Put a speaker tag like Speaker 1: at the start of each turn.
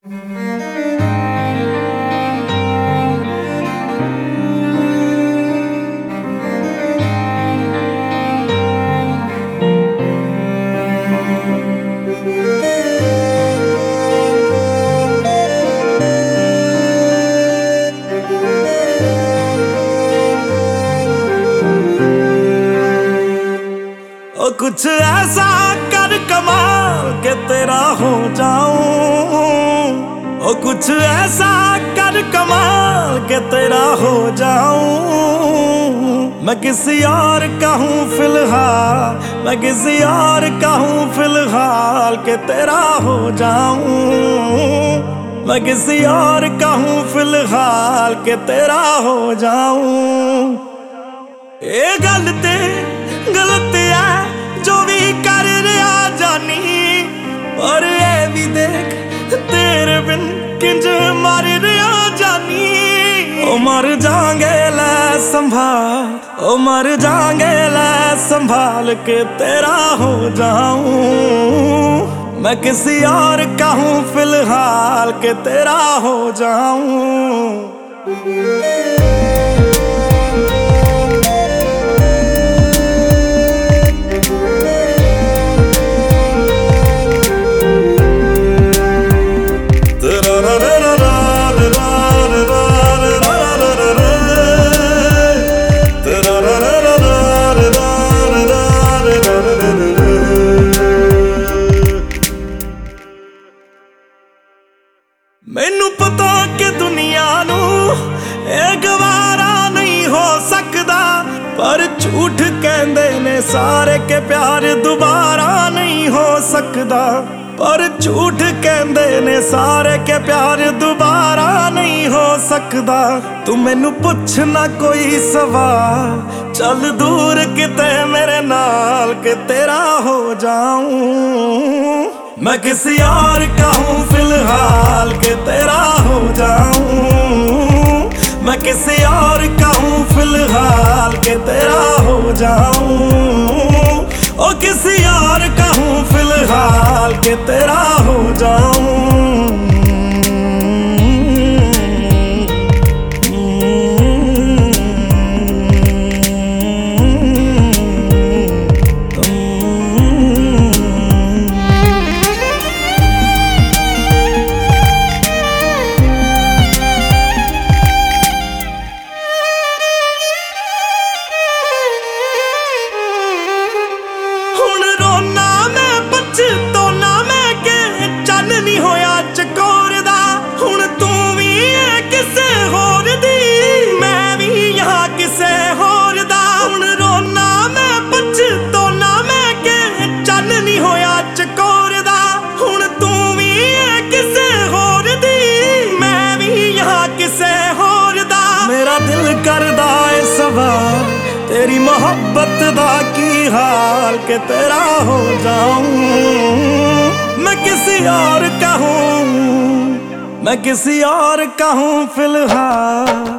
Speaker 1: कुछ ऐसा कर कमाल के तेरा हो जाऊं, ओ कुछ ऐसा कर कमाल के तेरा हो जाऊं। मैं किसी और का हूँ फिलहाल, मैं किसी और का हूँ फिलहाल के तेरा हो जाऊं। मैं किसी और का हूँ फिलहाल के तेरा हो जाऊं। ये गलती गलती है जो भी कर रहा जानी, और ये भी देख तेरे बिन किंज मर रहा जानी। ओ मर जाएंगे ले संभाल, ओ मर जाएंगे ले संभाल के तेरा हो जाऊं। मैं किसी और का हूँ फिलहाल के तेरा हो जाऊं। मैनू पता कि दुनिया नू ये गवारा नहीं हो सकदा, पर झूठ कहंदे ने सारे के प्यार दोबारा नहीं हो सकदा। पर झूठ कहंदे ने सारे के प्यार दोबारा नहीं हो सकदा। तू मैनू पुछ ना कोई सवाल, चल दूर किते मेरे नाल के तेरा हो जाऊं। मैं किसी और का हूँ फिलहाल के तेरा हो जाऊं। मैं किसी और का हूँ फिलहाल के तेरा हो जाऊं। ओ किसी और का हूँ फिलहाल के तेरा हो जाऊं। मेरा दिल करदा है सवाल, तेरी मोहब्बत दा की हाल के तेरा हो जाऊं। मैं किसी और का हूँ, मैं किसी और का हूँ फिलहाल।